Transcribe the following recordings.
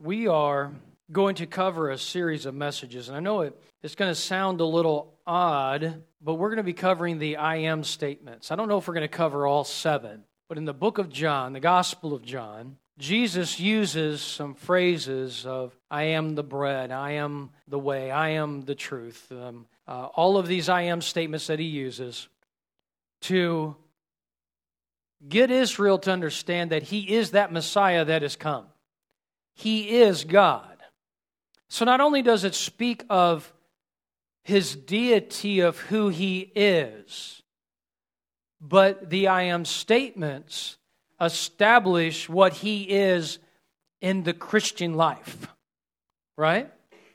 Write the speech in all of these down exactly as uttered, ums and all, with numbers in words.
we are going to cover a series of messages, and I know it, it's going to sound a little odd, but we're going to be covering the I am statements. I don't know if we're going to cover all seven, but in the book of John, the Gospel of John, Jesus uses some phrases of, I am the bread, I am the way, I am the truth. Um, uh, all of these I am statements that he uses to get Israel to understand that he is that Messiah that has come. He is God. So not only does it speak of his deity of who he is, but the I am statements establish what he is in the Christian life, right?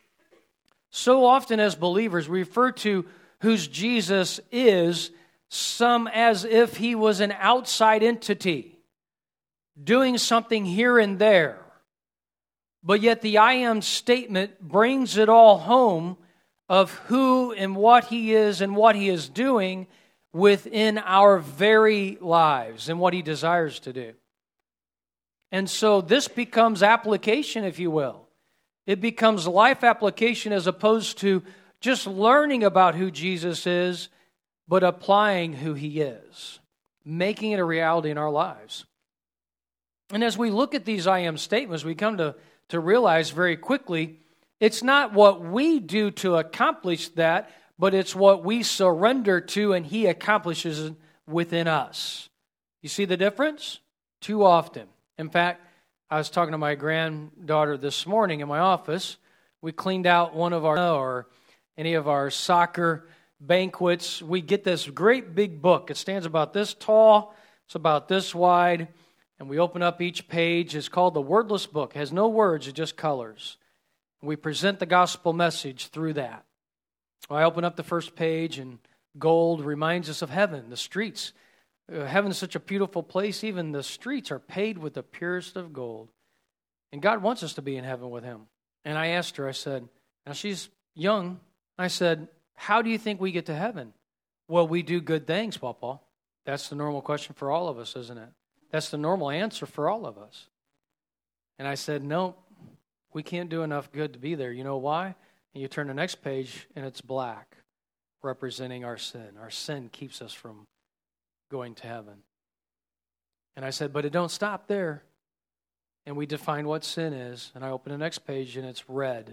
So often as believers, we refer to whose Jesus is some as if he was an outside entity, doing something here and there. But yet the I am statement brings it all home of who and what he is and what he is doing within our very lives and what he desires to do. And so this becomes application, if you will. It becomes life application as opposed to just learning about who Jesus is, but applying who he is, making it a reality in our lives. And as we look at these I am statements, we come to, to realize very quickly, it's not what we do to accomplish that, but it's what we surrender to and he accomplishes within us. You see the difference? Too often. In fact, I was talking to my granddaughter this morning in my office. We cleaned out one of our, or any of our soccer banquets. We get this great big book. It stands about this tall. It's about this wide. And we open up each page. It's called the Wordless Book. It has no words, it just colors. We present the gospel message through that. Well, I open up the first page, and gold reminds us of heaven, the streets. Uh, heaven's such a beautiful place, even the streets are paved with the purest of gold. And God wants us to be in heaven with him. And I asked her, I said, now she's young, I said, how do you think we get to heaven? Well, we do good things, Papa. That's the normal question for all of us, isn't it? That's the normal answer for all of us. And I said, no, we can't do enough good to be there. You know why? And you turn the next page, and it's black, representing our sin. Our sin keeps us from going to heaven. And I said, but it don't stop there. And we define what sin is. And I open the next page, and it's red.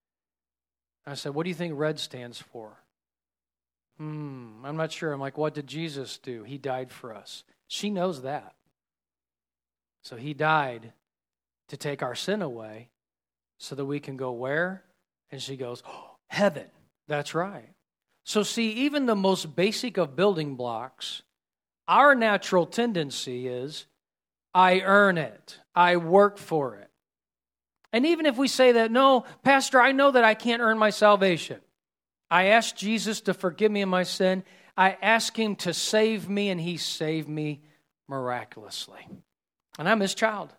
I said, what do you think red stands for? Hmm, I'm not sure. I'm like, what did Jesus do? He died for us. She knows that. So he died to take our sin away so that we can go where? And she goes, oh, heaven. That's right. So see, even the most basic of building blocks, our natural tendency is, I earn it. I work for it. And even if we say that, no, Pastor, I know that I can't earn my salvation. I asked Jesus to forgive me of my sin. I asked him to save me, and he saved me miraculously. And I'm his child.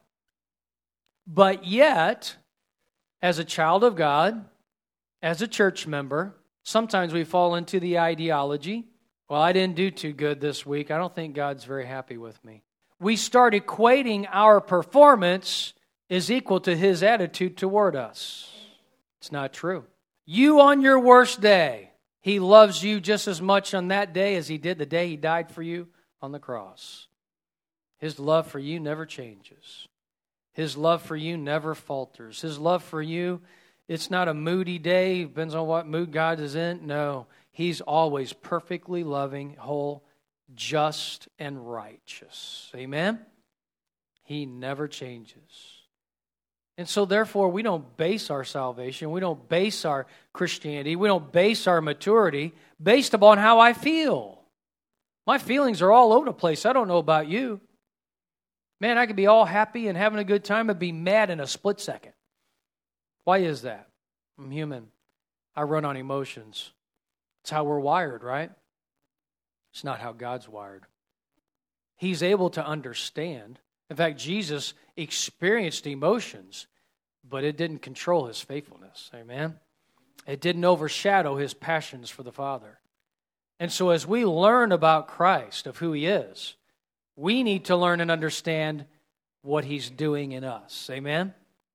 But yet, as a child of God, as a church member, sometimes we fall into the ideology, well, I didn't do too good this week. I don't think God's very happy with me. We start equating our performance is equal to his attitude toward us. It's not true. You on your worst day, he loves you just as much on that day as he did the day he died for you on the cross. His love for you never changes. His love for you never falters. His love for you, it's not a moody day. Depends on what mood God is in. No, he's always perfectly loving, whole, just, and righteous. Amen? He never changes. And so therefore, we don't base our salvation, we don't base our Christianity, we don't base our maturity based upon how I feel. My feelings are all over the place. I don't know about you. Man, I could be all happy and having a good time and be mad in a split second. Why is that? I'm human. I run on emotions. It's how we're wired, right? It's not how God's wired. He's able to understand. In fact, Jesus experienced emotions, but it didn't control his faithfulness. Amen? It didn't overshadow his passions for the Father. And so as we learn about Christ, of who he is, we need to learn and understand what he's doing in us. Amen?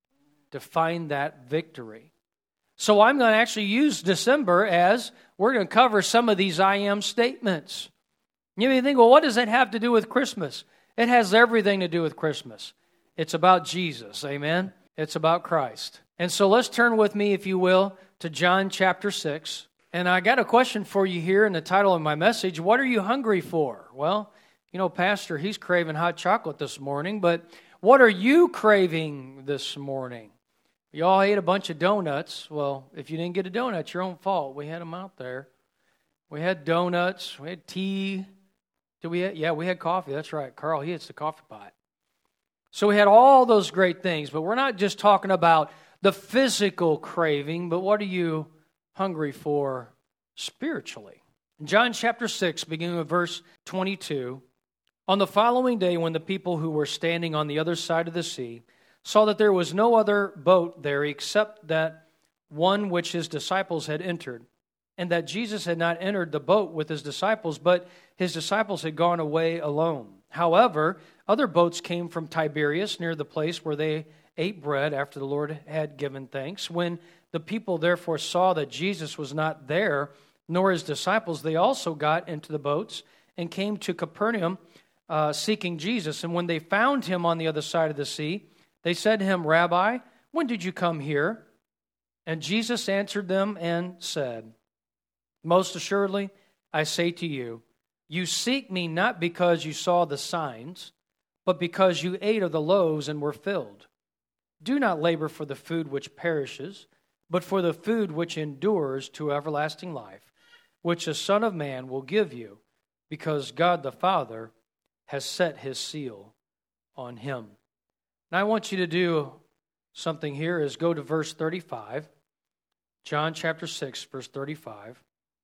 to find that victory. So I'm going to actually use December as we're going to cover some of these I am statements. You may think, well, what does that have to do with Christmas? It has everything to do with Christmas. It's about Jesus, amen? It's about Christ. And so let's turn with me, if you will, to John chapter six. And I got a question for you here in the title of my message. What are you hungry for? Well, you know, Pastor, he's craving hot chocolate this morning, but what are you craving this morning? You all ate a bunch of donuts. Well, if you didn't get a donut, it's your own fault. We had them out there. We had donuts. We had tea. Did we? Have, yeah, we had coffee. That's right. Carl, he hits the coffee pot. So we had all those great things, but we're not just talking about the physical craving, but what are you hungry for spiritually? In John chapter six, beginning with verse twenty-two, on the following day when the people who were standing on the other side of the sea saw that there was no other boat there except that one which his disciples had entered, and that Jesus had not entered the boat with his disciples, but his disciples had gone away alone. However, other boats came from Tiberias near the place where they ate bread after the Lord had given thanks. When the people therefore saw that Jesus was not there, nor his disciples, they also got into the boats and came to Capernaum uh, seeking Jesus. And when they found him on the other side of the sea, they said to him, Rabbi, when did you come here? And Jesus answered them and said, most assuredly, I say to you, you seek me not because you saw the signs, but because you ate of the loaves and were filled. Do not labor for the food which perishes, but for the food which endures to everlasting life, which the Son of Man will give you, because God the Father has set his seal on him. Now I want you to do something here is go to verse thirty-five. John chapter six, verse thirty-five.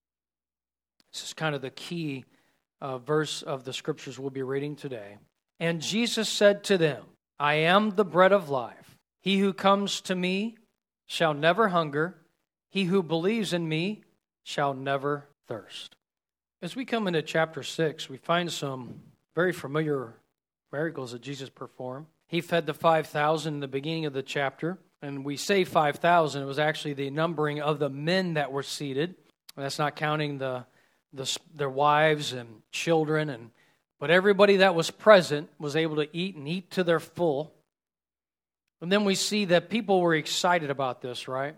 This is kind of the key uh, verse of the scriptures we'll be reading today. And Jesus said to them, I am the bread of life. He who comes to me shall never hunger. He who believes in me shall never thirst. As we come into chapter six, we find some very familiar miracles that Jesus performed. He fed the five thousand in the beginning of the chapter. And we say five thousand. It was actually the numbering of the men that were seated. And that's not counting the, the their wives and children. And But everybody that was present was able to eat and eat to their full. And then we see that people were excited about this, right?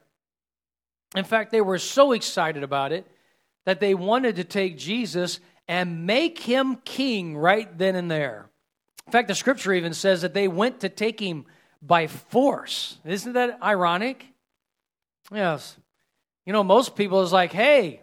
In fact, they were so excited about it that they wanted to take Jesus and make him king right then and there. In fact, the scripture even says that they went to take him by force. Isn't that ironic? Yes. You know, most people is like, hey,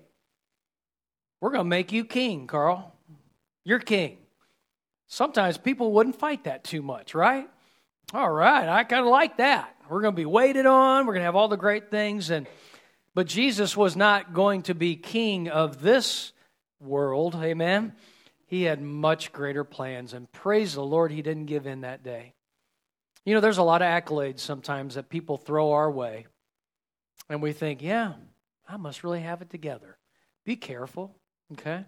we're going to make you king, Carl. You're king. Sometimes people wouldn't fight that too much, right? All right, I kind of like that. We're going to be waited on. We're going to have all the great things. And But Jesus was not going to be king of this world, amen? He had much greater plans, and praise the Lord he didn't give in that day. You know, there's a lot of accolades sometimes that people throw our way, and we think, yeah, I must really have it together. Be careful, okay?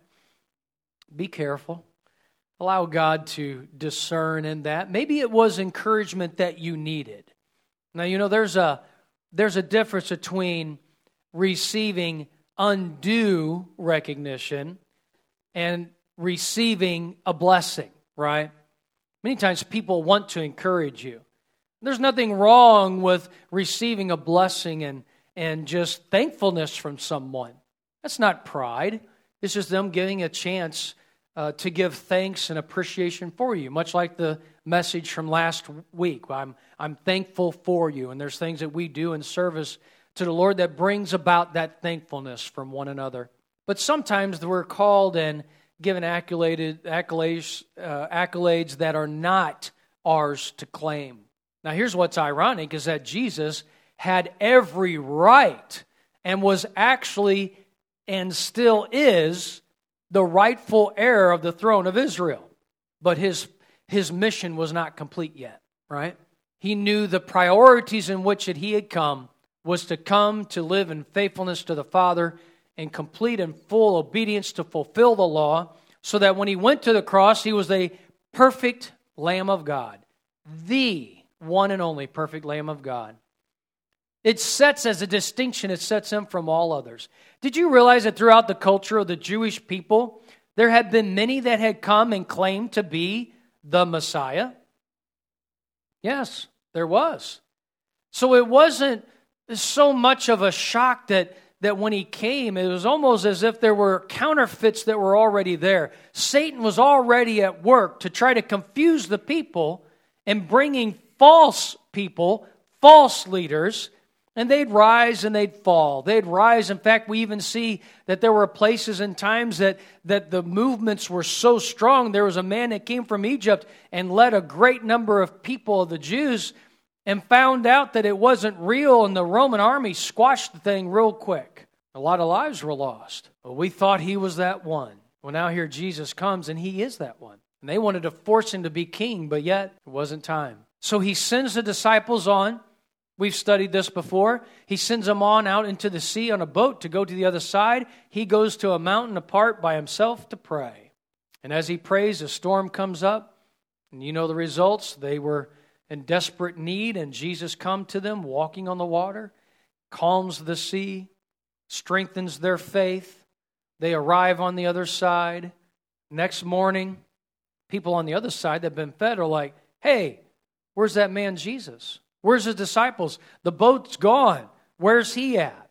Be careful. Allow God to discern in that. Maybe it was encouragement that you needed. Now, you know, there's a there's a difference between receiving undue recognition and receiving a blessing, right? Many times people want to encourage you. There's nothing wrong with receiving a blessing and, and just thankfulness from someone. That's not pride. It's just them giving a chance uh, to give thanks and appreciation for you, much like the message from last week. I'm, I'm thankful for you, and there's things that we do in service to the Lord that brings about that thankfulness from one another. But sometimes we're called and given accolades, accolades, uh, accolades that are not ours to claim. Now here's what's ironic is that Jesus had every right and was actually and still is the rightful heir of the throne of Israel. But his, his mission was not complete yet, right? He knew the priorities in which he had come was to come to live in faithfulness to the Father in complete and full obedience to fulfill the law, so that when he went to the cross, he was a perfect Lamb of God, the one and only perfect Lamb of God. It sets as a distinction, it sets him from all others. Did you realize that throughout the culture of the Jewish people, there had been many that had come and claimed to be the Messiah? Yes, there was. So it wasn't so much of a shock that, that when he came, it was almost as if there were counterfeits that were already there. Satan was already at work to try to confuse the people and bringing false people, false leaders, and they'd rise and they'd fall. They'd rise. In fact, we even see that there were places and times that, that the movements were so strong. There was a man that came from Egypt and led a great number of people, of the Jews, and found out that it wasn't real, and the Roman army squashed the thing real quick. A lot of lives were lost. But we thought he was that one. Well, now here Jesus comes, and he is that one. And they wanted to force him to be king, but yet it wasn't time. So he sends the disciples on. We've studied this before. He sends them on out into the sea on a boat to go to the other side. He goes to a mountain apart by himself to pray. And as he prays, a storm comes up. And you know the results. They were in desperate need, and Jesus comes to them walking on the water, calms the sea, strengthens their faith. They arrive on the other side. Next morning, people on the other side that have been fed are like, hey, where's that man Jesus? Where's his disciples? The boat's gone. Where's he at?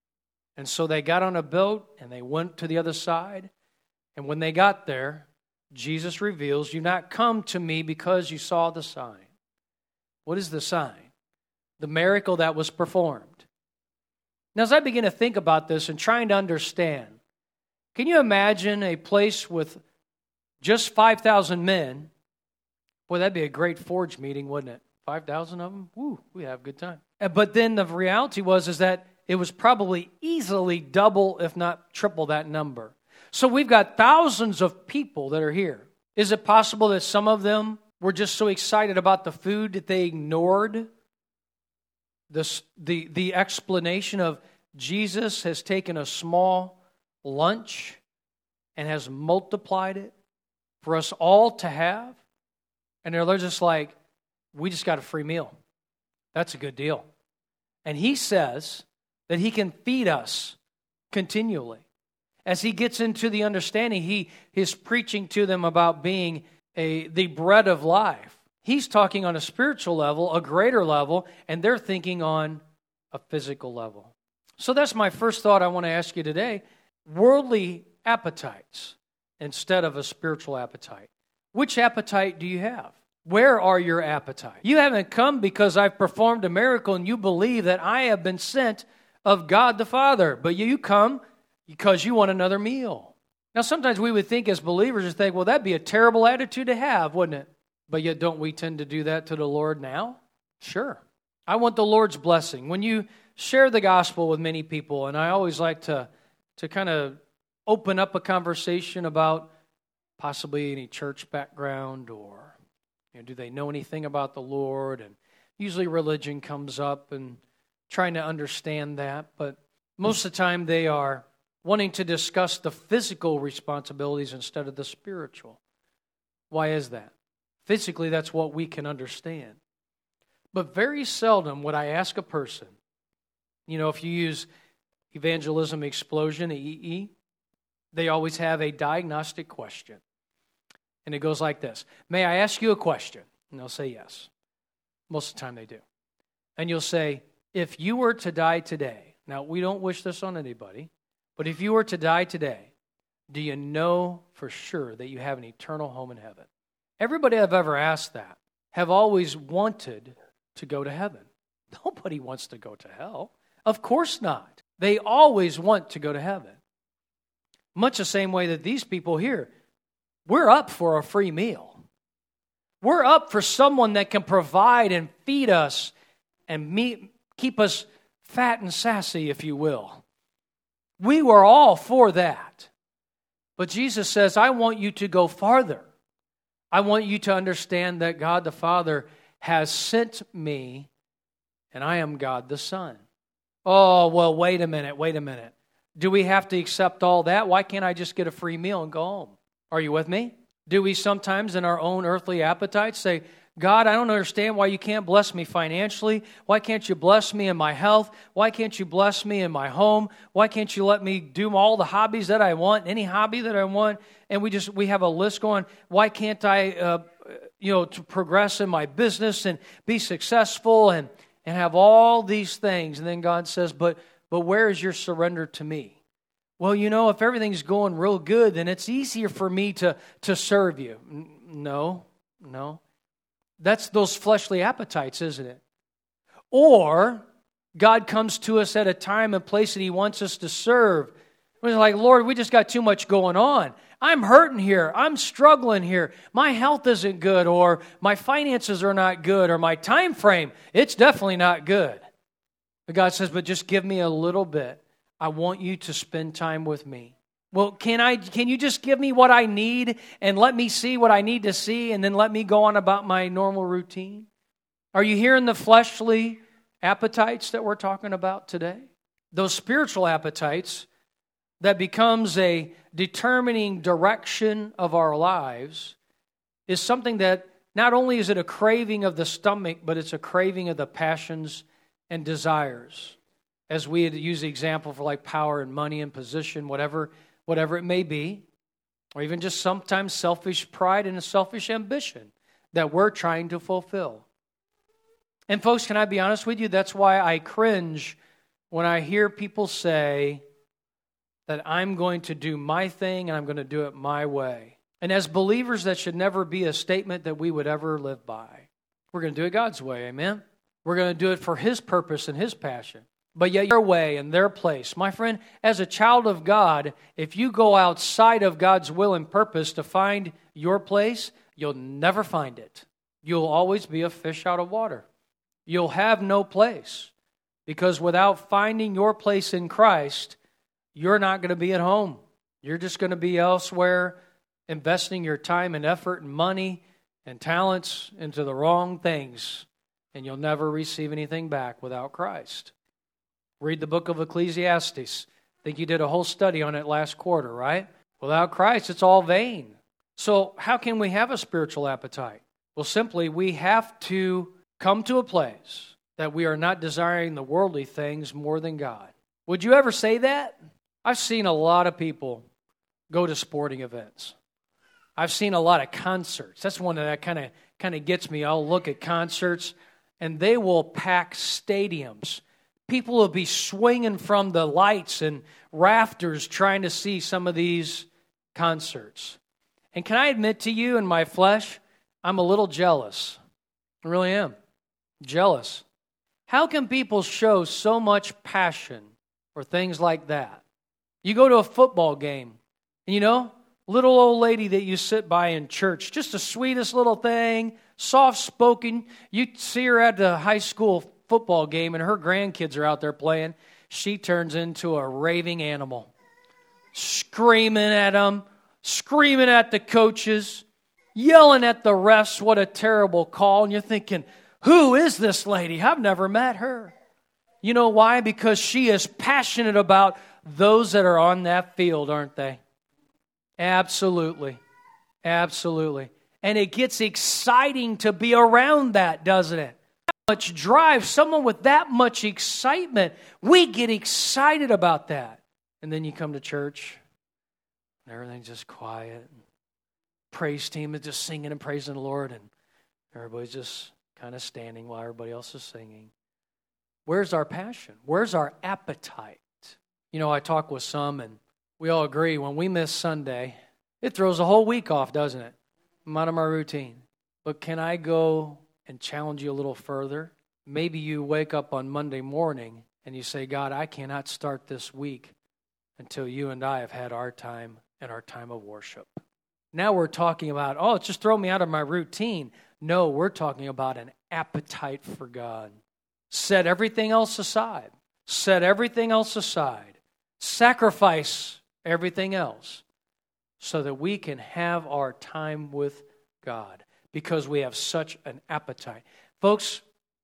And so they got on a boat and they went to the other side. And when they got there, Jesus reveals, you not come to me because you saw the sign. What is the sign? The miracle that was performed. Now, as I begin to think about this and trying to understand, can you imagine a place with just five thousand men? Boy, that'd be a great Forge meeting, wouldn't it? five thousand of them? Woo, we have a good time. But then the reality was is that it was probably easily double, if not triple that number. So we've got thousands of people that are here. Is it possible that some of them were just so excited about the food that they ignored this, the, the explanation of Jesus has taken a small lunch and has multiplied it for us all to have? And they're just like, we just got a free meal. That's a good deal. And he says that he can feed us continually. As he gets into the understanding, he is preaching to them about being a the bread of life. He's talking on a spiritual level, a greater level, and they're thinking on a physical level. So that's my first thought I want to ask you today. Worldly appetites instead of a spiritual appetite. Which appetite do you have? Where are your appetites? You haven't come because I've performed a miracle and you believe that I have been sent of God the Father, but you come because you want another meal. Now, sometimes we would think as believers, just think, well, that'd be a terrible attitude to have, wouldn't it? But yet, don't we tend to do that to the Lord now? Sure. I want the Lord's blessing. When you share the gospel with many people, and I always like to, to kind of open up a conversation about possibly any church background or, you know, do they know anything about the Lord? And usually religion comes up and trying to understand that. But most of the time they are wanting to discuss the physical responsibilities instead of the spiritual. Why is that? Physically, that's what we can understand. But very seldom would I ask a person, you know, if you use Evangelism Explosion, E E E, they always have a diagnostic question. And it goes like this. May I ask you a question? And they'll say yes. Most of the time they do. And you'll say, if you were to die today, now we don't wish this on anybody, but if you were to die today, do you know for sure that you have an eternal home in heaven? Everybody I've ever asked that have always wanted to go to heaven. Nobody wants to go to hell. Of course not. They always want to go to heaven. Much the same way that these people here, we're up for a free meal. We're up for someone that can provide and feed us and meet, keep us fat and sassy, if you will. We were all for that. But Jesus says, I want you to go farther. I want you to understand that God the Father has sent me, and I am God the Son. Oh, well, wait a minute, wait a minute. Do we have to accept all that? Why can't I just get a free meal and go home? Are you with me? Do we sometimes in our own earthly appetites say, God, I don't understand why you can't bless me financially. Why can't you bless me in my health? Why can't you bless me in my home? Why can't you let me do all the hobbies that I want, any hobby that I want? And we just, we have a list going, why can't I, uh, you know, to progress in my business and be successful and, and have all these things? And then God says, but, but where is your surrender to me? Well, you know, if everything's going real good, then it's easier for me to, to serve you. No, no. That's those fleshly appetites, isn't it? Or God comes to us at a time and place that He wants us to serve. We're like, Lord, we just got too much going on. I'm hurting here. I'm struggling here. My health isn't good, or my finances are not good, or my time frame, it's definitely not good. But God says, but just give me a little bit. I want you to spend time with me. Well, can I? Can you just give me what I need and let me see what I need to see and then let me go on about my normal routine? Are you hearing the fleshly appetites that we're talking about today? Those spiritual appetites that becomes a determining direction of our lives is something that not only is it a craving of the stomach, but it's a craving of the passions and desires. As we had used the example for like power and money and position, whatever whatever it may be, or even just sometimes selfish pride and a selfish ambition that we're trying to fulfill. And folks, can I be honest with you? That's why I cringe when I hear people say that I'm going to do my thing and I'm going to do it my way. And as believers, that should never be a statement that we would ever live by. We're going to do it God's way, amen? We're going to do it for His purpose and His passion. But yet your way and their place. My friend, as a child of God, if you go outside of God's will and purpose to find your place, you'll never find it. You'll always be a fish out of water. You'll have no place. Because without finding your place in Christ, you're not going to be at home. You're just going to be elsewhere, investing your time and effort and money and talents into the wrong things. And you'll never receive anything back without Christ. Read the book of Ecclesiastes. I think you did a whole study on it last quarter, right? Without Christ, it's all vain. So how can we have a spiritual appetite? Well, simply, we have to come to a place that we are not desiring the worldly things more than God. Would you ever say that? I've seen a lot of people go to sporting events. I've seen a lot of concerts. That's one that kind of kind of gets me. I'll look at concerts, and they will pack stadiums. People will be swinging from the lights and rafters trying to see some of these concerts. And can I admit to you, in my flesh, I'm a little jealous. I really am. Jealous. How can people show so much passion for things like that? You go to a football game, and you know, little old lady that you sit by in church, just the sweetest little thing, soft-spoken. You see her at the high school football game and her grandkids are out there playing. She turns into a raving animal, screaming at them, screaming at the coaches, yelling at the refs, what a terrible call. And you're thinking, who is this lady? I've never met her. You know why? Because she is passionate about those that are on that field, aren't they? Absolutely. Absolutely. And it gets exciting to be around that, doesn't it? Much drive, someone with that much excitement, we get excited about that. And then you come to church, and everything's just quiet. Praise team is just singing and praising the Lord, and everybody's just kind of standing while everybody else is singing. Where's our passion? Where's our appetite? You know, I talk with some, and we all agree when we miss Sunday, it throws a whole week off, doesn't it? I'm out of my routine. But can I go and challenge you a little further? Maybe you wake up on Monday morning and you say, God, I cannot start this week until you and I have had our time and our time of worship. Now we're talking about, oh, it's just throw me out of my routine. No, we're talking about an appetite for God. Set everything else aside. Set everything else aside. Sacrifice everything else so that we can have our time with God. Because we have such an appetite. Folks,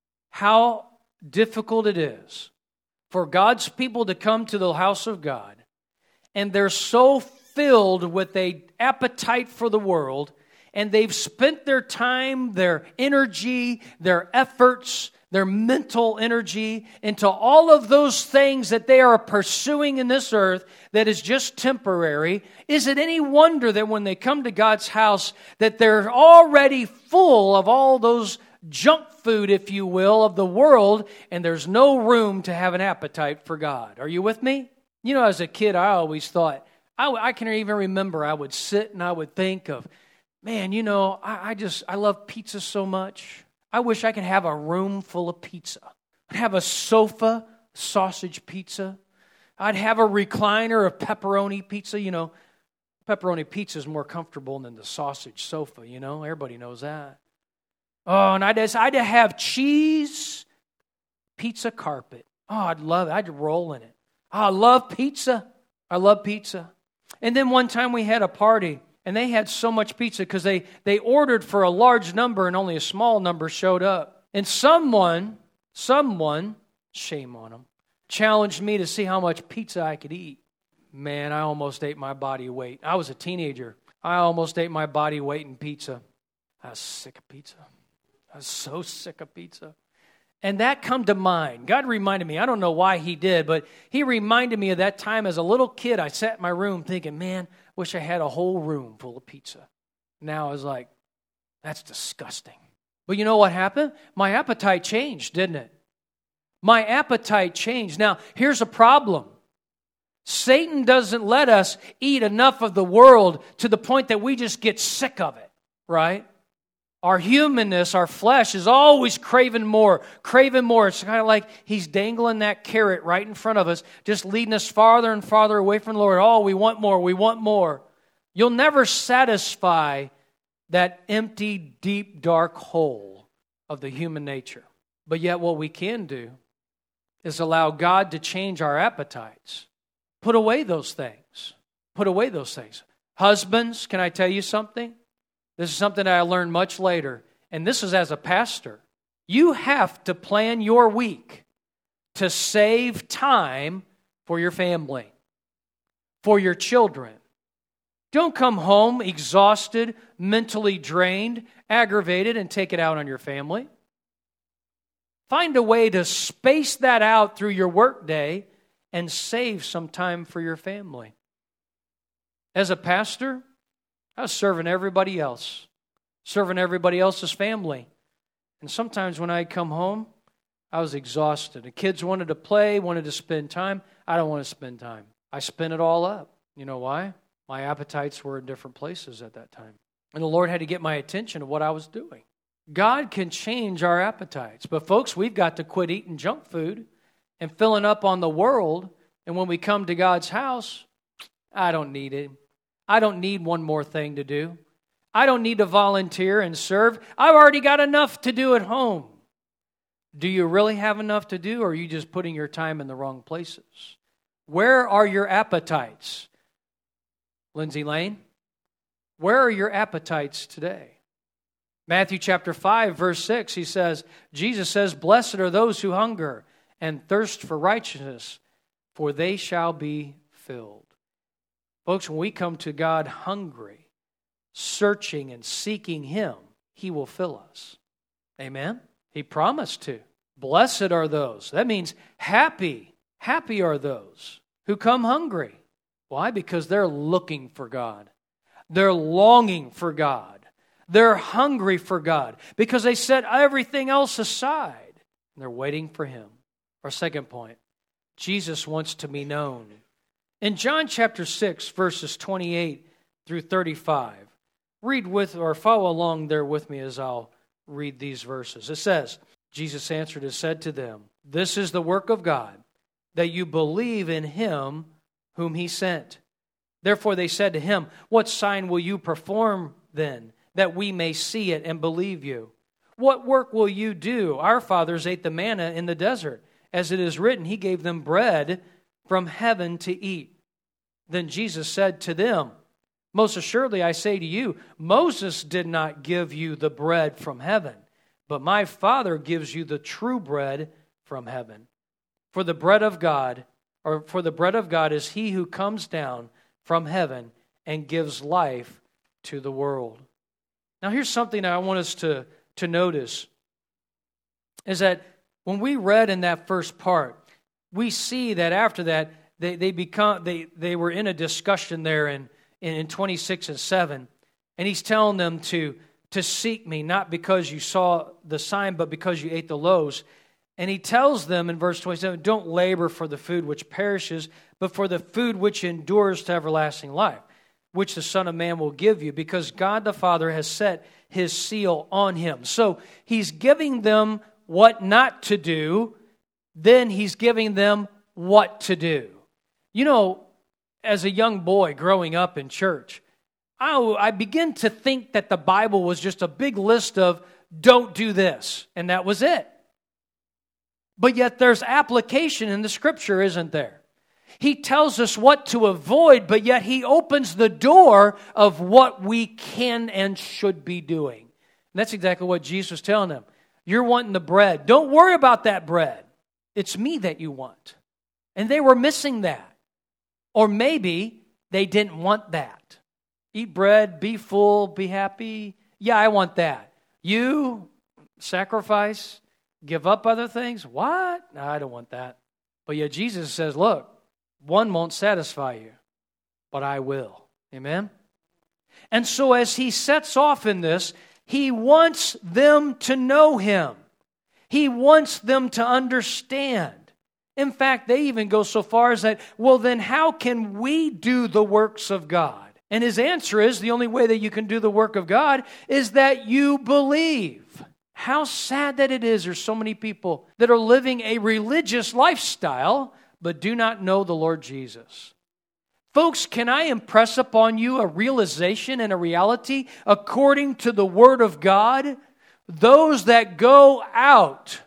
how difficult it is for God's people to come to the house of God, and they're so filled with an appetite for the world and they've spent their time, their energy, their efforts, their mental energy into all of those things that they are pursuing in this earth that is just temporary, is it any wonder that when they come to God's house that they're already full of all those junk food, if you will, of the world, and there's no room to have an appetite for God? Are you with me? You know, as a kid, I always thought, I, I can even remember I would sit and I would think of, man, you know, I, I just, I love pizza so much. I wish I could have a room full of pizza. I'd have a sofa, sausage pizza. I'd have a recliner of pepperoni pizza. You know, pepperoni pizza is more comfortable than the sausage sofa, you know. Everybody knows that. Oh, and I'd, I'd have cheese pizza carpet. Oh, I'd love it. I'd roll in it. Oh, I love pizza. I love pizza. And then one time we had a party, and they had so much pizza because they, they ordered for a large number and only a small number showed up. And someone, someone, shame on them, challenged me to see how much pizza I could eat. Man, I almost ate my body weight. I was a teenager. I almost ate my body weight in pizza. I was sick of pizza. I was so sick of pizza. And that come to mind. God reminded me. I don't know why he did, but he reminded me of that time as a little kid. I sat in my room thinking, man, wish I had a whole room full of pizza. Now I was like, that's disgusting. But you know what happened? My appetite changed, didn't it? My appetite changed. Now, here's a problem. Satan doesn't let us eat enough of the world to the point that we just get sick of it, right? Our humanness, our flesh is always craving more, craving more. It's kind of like he's dangling that carrot right in front of us, just leading us farther and farther away from the Lord. Oh, we want more, we want more. You'll never satisfy that empty, deep, dark hole of the human nature. But yet what we can do is allow God to change our appetites. Put away those things. Put away those things. Husbands, can I tell you something? This is something that I learned much later, and this is as a pastor. You have to plan your week to save time for your family, for your children. Don't come home exhausted, mentally drained, aggravated, and take it out on your family. Find a way to space that out through your workday and save some time for your family. As a pastor, I was serving everybody else, serving everybody else's family. And sometimes when I'd come home, I was exhausted. The kids wanted to play, wanted to spend time. I don't want to spend time. I spent it all up. You know why? My appetites were in different places at that time. And the Lord had to get my attention to what I was doing. God can change our appetites. But folks, we've got to quit eating junk food and filling up on the world. And when we come to God's house, I don't need it. I don't need one more thing to do. I don't need to volunteer and serve. I've already got enough to do at home. Do you really have enough to do, or are you just putting your time in the wrong places? Where are your appetites? Lindsay Lane, where are your appetites today? Matthew chapter five, verse six, he says, Jesus says, "Blessed are those who hunger and thirst for righteousness, for they shall be filled." Folks, when we come to God hungry, searching and seeking Him, He will fill us. Amen? He promised to. Blessed are those. That means happy. Happy are those who come hungry. Why? Because they're looking for God. They're longing for God. They're hungry for God because they set everything else aside. And they're waiting for Him. Our second point, Jesus wants to be known. In John chapter six, verses twenty-eight through thirty-five, read with or follow along there with me as I'll read these verses. It says, Jesus answered and said to them, "This is the work of God, that you believe in Him whom He sent." Therefore they said to Him, "What sign will you perform then, that we may see it and believe you? What work will you do? Our fathers ate the manna in the desert. As it is written, He gave them bread from heaven to eat." Then Jesus said to them, "Most assuredly I say to you, Moses did not give you the bread from heaven, but my Father gives you the true bread from heaven. For the bread of God, or for the bread of God is He who comes down from heaven and gives life to the world." Now here's something I want us to, to notice, is that when we read in that first part, we see that after that, they, they become they, they were in a discussion there in, in twenty-six and seven, and he's telling them to, to seek me, not because you saw the sign, but because you ate the loaves. And he tells them in verse twenty-seven, don't labor for the food which perishes, but for the food which endures to everlasting life, which the Son of Man will give you, because God the Father has set his seal on him. So he's giving them what not to do, then he's giving them what to do. You know, as a young boy growing up in church, I, I began to think that the Bible was just a big list of don't do this, and that was it. But yet there's application in the Scripture, isn't there? He tells us what to avoid, but yet he opens the door of what we can and should be doing. And that's exactly what Jesus was telling them. You're wanting the bread. Don't worry about that bread. It's me that you want. And they were missing that. Or maybe they didn't want that. Eat bread, be full, be happy. Yeah, I want that. You sacrifice, give up other things? What? No, I don't want that. But yet Jesus says, look, one won't satisfy you, but I will. Amen? And so as he sets off in this, he wants them to know him. He wants them to understand. In fact, they even go so far as that, well, then how can we do the works of God? And his answer is, the only way that you can do the work of God is that you believe. How sad that it is there's so many people that are living a religious lifestyle but do not know the Lord Jesus. Folks, can I impress upon you a realization and a reality according to the Word of God? Those that go out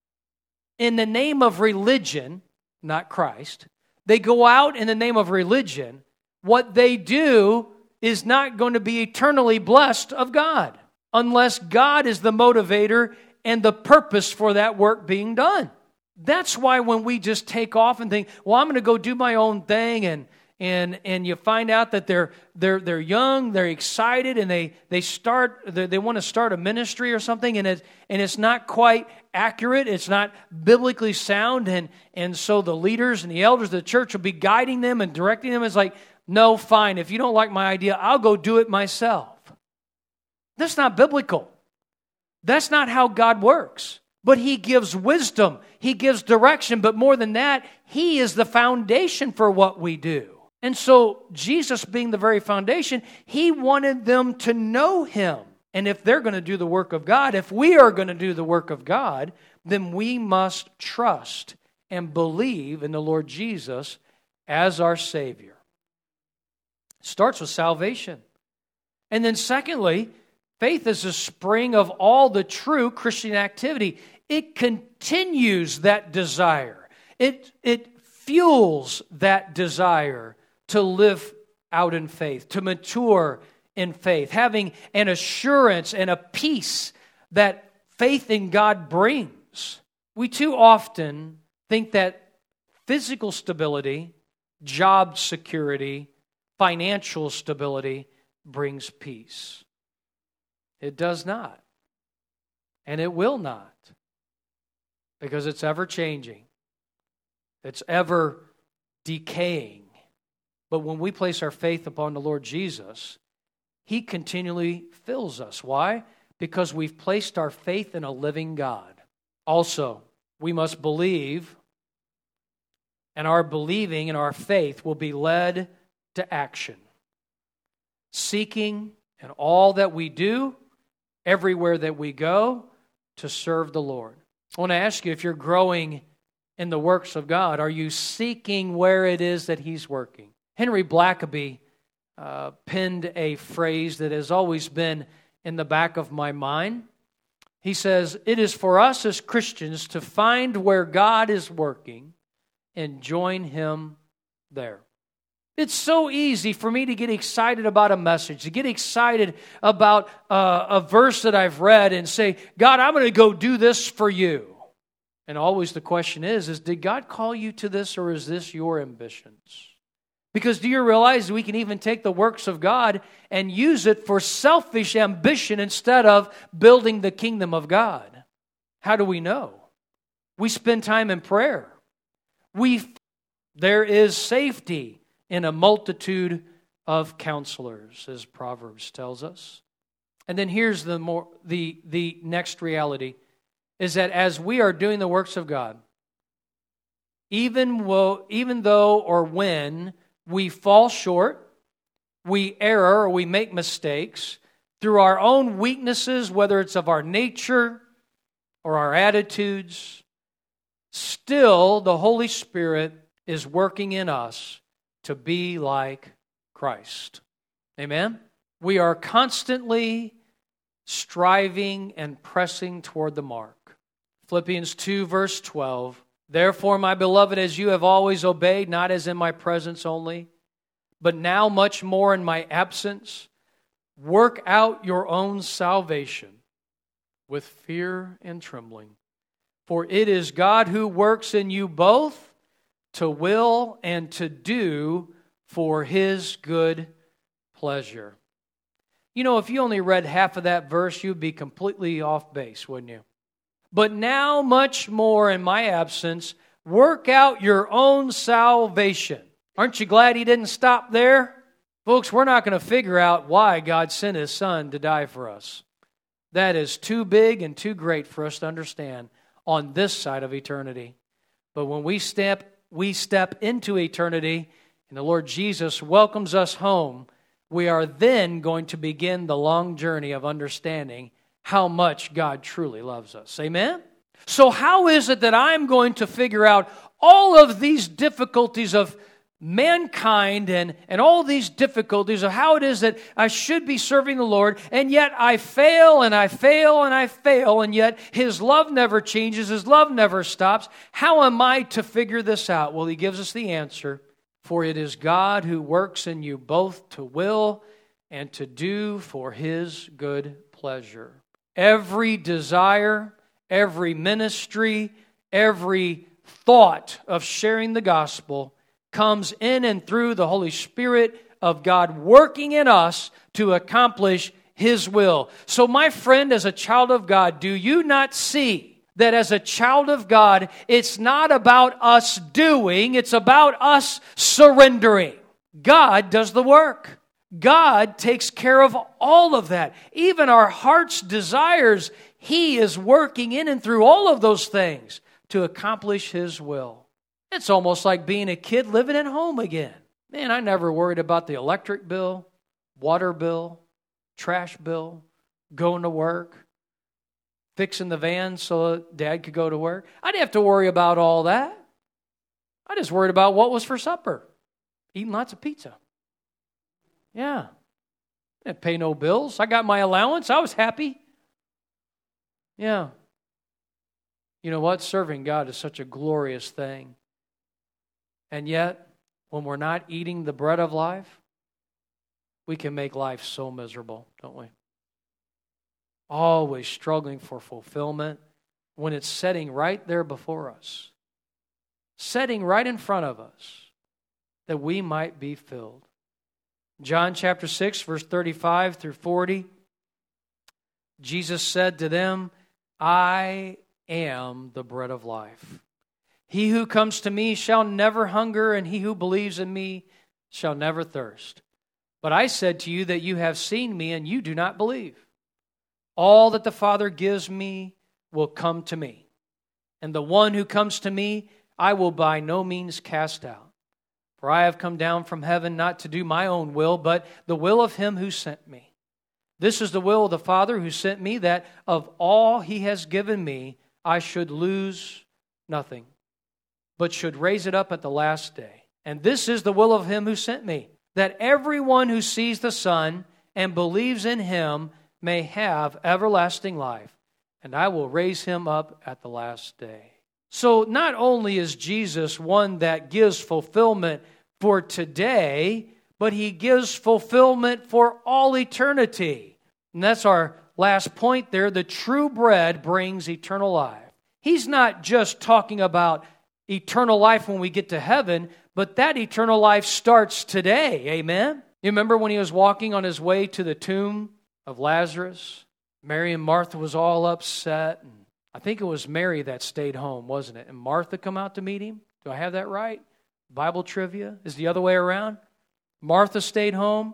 in the name of religion, not Christ, they go out in the name of religion, what they do is not going to be eternally blessed of God unless God is the motivator and the purpose for that work being done. That's why when we just take off and think, well, I'm going to go do my own thing, and and and you find out that they're they're they're young, they're excited, and they they start they, they want to start a ministry or something, and it's and it's not quite accurate, it's not biblically sound, and and so the leaders and the elders of the church will be guiding them and directing them. It's like, no, fine, if you don't like my idea, I'll go do it myself. That's not biblical. That's not how God works. But he gives wisdom, he gives direction, but more than that, he is the foundation for what we do. And so Jesus being the very foundation, he wanted them to know him. And if they're going to do the work of God, if we are going to do the work of God, then we must trust and believe in the Lord Jesus as our Savior. It starts with salvation. And then secondly, faith is the spring of all the true Christian activity. It continues that desire. It, it fuels that desire to live out in faith, to mature in faith, having an assurance and a peace that faith in God brings. We too often think that physical stability, job security, financial stability brings peace. It does not. And it will not. Because it's ever changing. It's ever decaying. But when we place our faith upon the Lord Jesus, he continually fills us. Why? Because we've placed our faith in a living God. Also, we must believe, and our believing and our faith will be led to action. Seeking in all that we do, everywhere that we go, to serve the Lord. I want to ask you, if you're growing in the works of God, are you seeking where it is that he's working? Henry Blackaby uh, penned a phrase that has always been in the back of my mind. He says, it is for us as Christians to find where God is working and join him there. It's so easy for me to get excited about a message, to get excited about uh, a verse that I've read and say, God, I'm going to go do this for you. And always the question is, is did God call you to this, or is this your ambitions? Because do you realize we can even take the works of God and use it for selfish ambition instead of building the kingdom of God? How do we know? We spend time in prayer. We, there is safety in a multitude of counselors, as Proverbs tells us. And then here's the more the the next reality, is that as we are doing the works of God, even wo, even though or when we fall short, we err, or we make mistakes through our own weaknesses, whether it's of our nature or our attitudes, still the Holy Spirit is working in us to be like Christ. Amen? We are constantly striving and pressing toward the mark. Philippians two, verse twelve. Therefore, my beloved, as you have always obeyed, not as in my presence only, but now much more in my absence, work out your own salvation with fear and trembling. For it is God who works in you both to will and to do for His good pleasure. You know, if you only read half of that verse, you'd be completely off base, wouldn't you? But now much more in my absence, work out your own salvation. Aren't you glad He didn't stop there? Folks, we're not going to figure out why God sent His Son to die for us. That is too big and too great for us to understand on this side of eternity. But when we step, we step into eternity and the Lord Jesus welcomes us home, we are then going to begin the long journey of understanding how much God truly loves us. Amen? So how is it that I'm going to figure out all of these difficulties of mankind and, and all these difficulties of how it is that I should be serving the Lord, and yet I fail and I fail and I fail, and yet His love never changes, His love never stops. How am I to figure this out? Well, He gives us the answer. For it is God who works in you both to will and to do for His good pleasure. Every desire, every ministry, every thought of sharing the gospel comes in and through the Holy Spirit of God working in us to accomplish His will. So my friend, as a child of God, do you not see that as a child of God, it's not about us doing, it's about us surrendering. God does the work. God takes care of all of that. Even our heart's desires, He is working in and through all of those things to accomplish His will. It's almost like being a kid living at home again. Man, I never worried about the electric bill, water bill, trash bill, going to work, fixing the van so Dad could go to work. I didn't have to worry about all that. I just worried about what was for supper. Eating lots of pizza. Yeah. I didn't pay no bills. I got my allowance. I was happy. Yeah. You know what? Serving God is such a glorious thing. And yet, when we're not eating the bread of life, we can make life so miserable, don't we? Always struggling for fulfillment when it's setting right there before us, setting right in front of us, that we might be filled. John chapter six, verse thirty-five through forty, Jesus said to them, I am the bread of life. He who comes to me shall never hunger, and he who believes in me shall never thirst. But I said to you that you have seen me, and you do not believe. All that the Father gives me will come to me. And the one who comes to me, I will by no means cast out. For I have come down from heaven not to do my own will, but the will of Him who sent me. This is the will of the Father who sent me, that of all He has given me, I should lose nothing, but should raise it up at the last day. And this is the will of Him who sent me, that everyone who sees the Son and believes in Him may have everlasting life, and I will raise him up at the last day. So not only is Jesus one that gives fulfillment for today, but He gives fulfillment for all eternity. And that's our last point there. The true bread brings eternal life. He's not just talking about eternal life when we get to heaven, but that eternal life starts today. Amen? You remember when he was walking on his way to the tomb of Lazarus? Mary and Martha was all upset. And I think it was Mary that stayed home, wasn't it? And Martha come out to meet him? Do I have that right? Bible trivia is the other way around. Martha stayed home.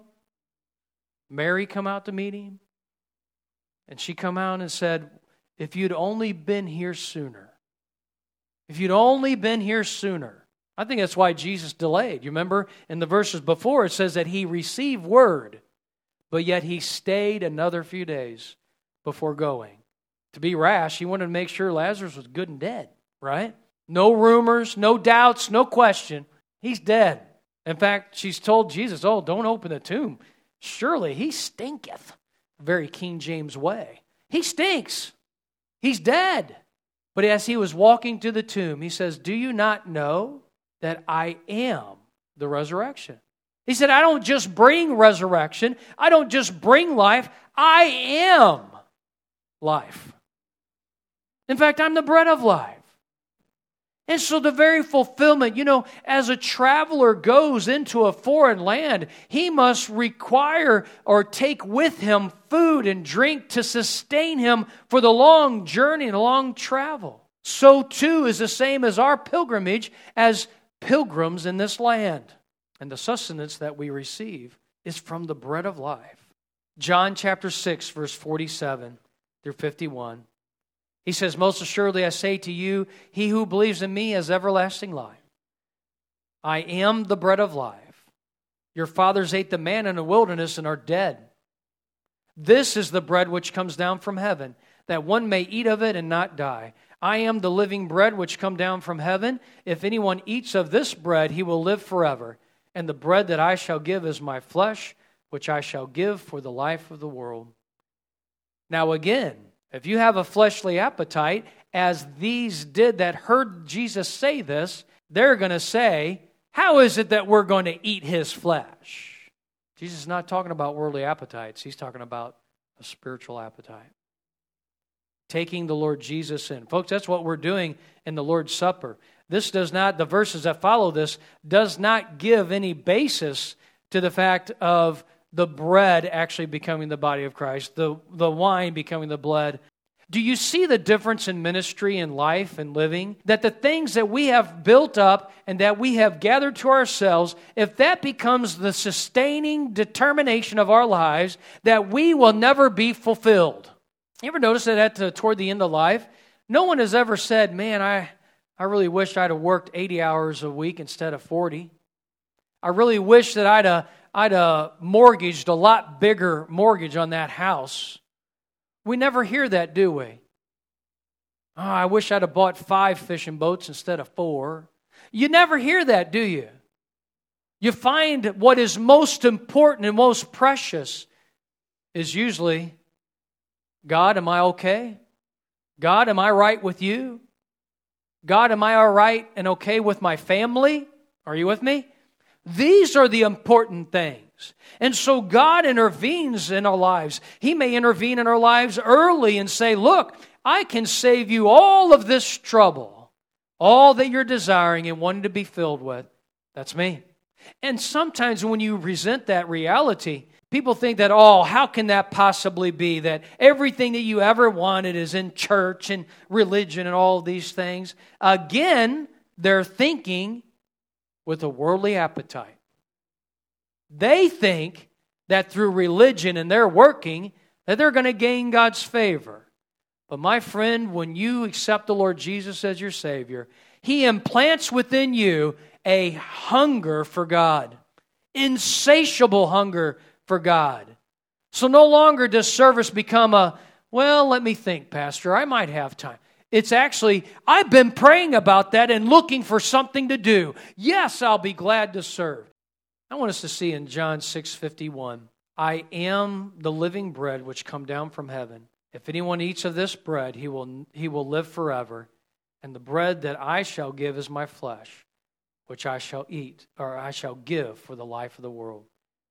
Mary come out to meet him. And she come out and said, if you'd only been here sooner. If you'd only been here sooner. I think that's why Jesus delayed. You remember in the verses before it says that he received word, but yet he stayed another few days before going. To be rash, he wanted to make sure Lazarus was good and dead, right? No rumors, no doubts, no question. He's dead. In fact, she's told Jesus, oh, don't open the tomb. Surely he stinketh. Very King James way. He stinks. He's dead. But as he was walking to the tomb, he says, do you not know that I am the resurrection? He said, I don't just bring resurrection. I don't just bring life. I am life. In fact, I'm the bread of life. And so the very fulfillment, you know, as a traveler goes into a foreign land, he must require or take with him food and drink to sustain him for the long journey and long travel. So too is the same as our pilgrimage as pilgrims in this land. And the sustenance that we receive is from the bread of life. John chapter six, verse forty-seven through fifty-one. He says, most assuredly I say to you, he who believes in me has everlasting life. I am the bread of life. Your fathers ate the manna in the wilderness and are dead. This is the bread which comes down from heaven, that one may eat of it and not die. I am the living bread which come down from heaven. If anyone eats of this bread, he will live forever. And the bread that I shall give is my flesh, which I shall give for the life of the world. Now again, if you have a fleshly appetite, as these did that heard Jesus say this, they're going to say, how is it that we're going to eat his flesh? Jesus is not talking about worldly appetites. He's talking about a spiritual appetite. Taking the Lord Jesus in. Folks, that's what we're doing in the Lord's Supper. This does not, the verses that follow this, does not give any basis to the fact of the bread actually becoming the body of Christ, the, the wine becoming the blood. Do you see the difference in ministry and life and living? That the things that we have built up and that we have gathered to ourselves, if that becomes the sustaining determination of our lives, that we will never be fulfilled. You ever notice that at the, toward the end of life, no one has ever said, man, I, I really wish I'd have worked eighty hours a week instead of forty. I really wish that I'd have I'd uh, mortgaged a lot bigger mortgage on that house. We never hear that, do we? Oh, I wish I'd have bought five fishing boats instead of four. You never hear that, do you? You find what is most important and most precious is usually, God, am I okay? God, am I right with you? God, am I all right and okay with my family? Are you with me? These are the important things. And so God intervenes in our lives. He may intervene in our lives early and say, look, I can save you all of this trouble, all that you're desiring and wanting to be filled with. That's me. And sometimes when you resent that reality, people think that, oh, how can that possibly be? That everything that you ever wanted is in church and religion and all these things. Again, they're thinking with a worldly appetite. They think that through religion and their working, that they're going to gain God's favor. But my friend, when you accept the Lord Jesus as your Savior, He implants within you a hunger for God, insatiable hunger for God. So no longer does service become a, well, let me think, Pastor, I might have time. It's actually, I've been praying about that and looking for something to do. Yes, I'll be glad to serve. I want us to see in John six fifty-one, I am the living bread which come down from heaven. If anyone eats of this bread, he will, he will live forever. And the bread that I shall give is my flesh, which I shall eat, or I shall give for the life of the world.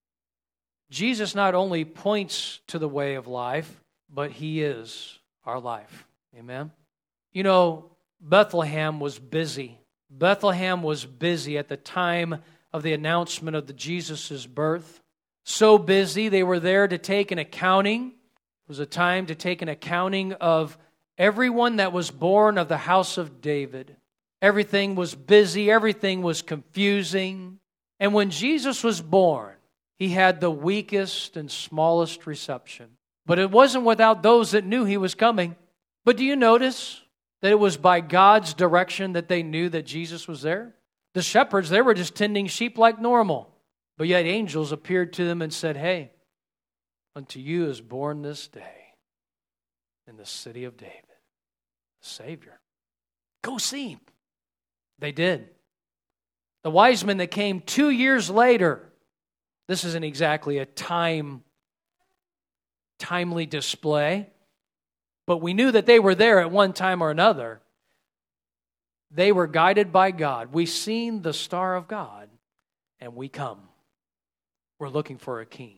Jesus not only points to the way of life, but He is our life. Amen? You know, Bethlehem was busy. Bethlehem was busy at the time of the announcement of the Jesus' birth. So busy, they were there to take an accounting. It was a time to take an accounting of everyone that was born of the house of David. Everything was busy, everything was confusing. And when Jesus was born, he had the weakest and smallest reception. But it wasn't without those that knew he was coming. But do you notice that it was by God's direction that they knew that Jesus was there? The shepherds, they were just tending sheep like normal. But yet angels appeared to them and said, hey, unto you is born this day in the city of David a Savior. Go see him. They did. The wise men that came two years later, this isn't exactly a time, timely display, but we knew that they were there at one time or another. They were guided by God. We seen the star of God, and we come. We're looking for a king.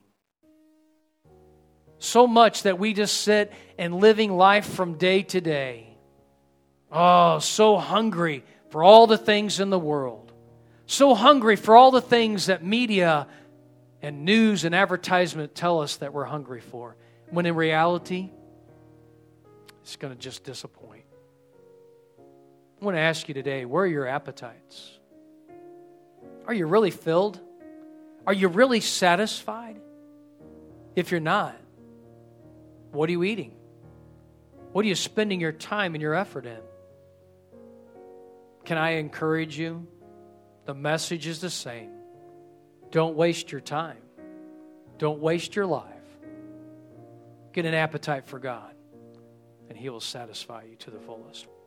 So much that we just sit and living life from day to day. Oh, so hungry for all the things in the world. So hungry for all the things that media and news and advertisement tell us that we're hungry for. When in reality, it's going to just disappoint. I want to ask you today, where are your appetites? Are you really filled? Are you really satisfied? If you're not, what are you eating? What are you spending your time and your effort in? Can I encourage you? The message is the same. Don't waste your time. Don't waste your life. Get an appetite for God, and He will satisfy you to the fullest.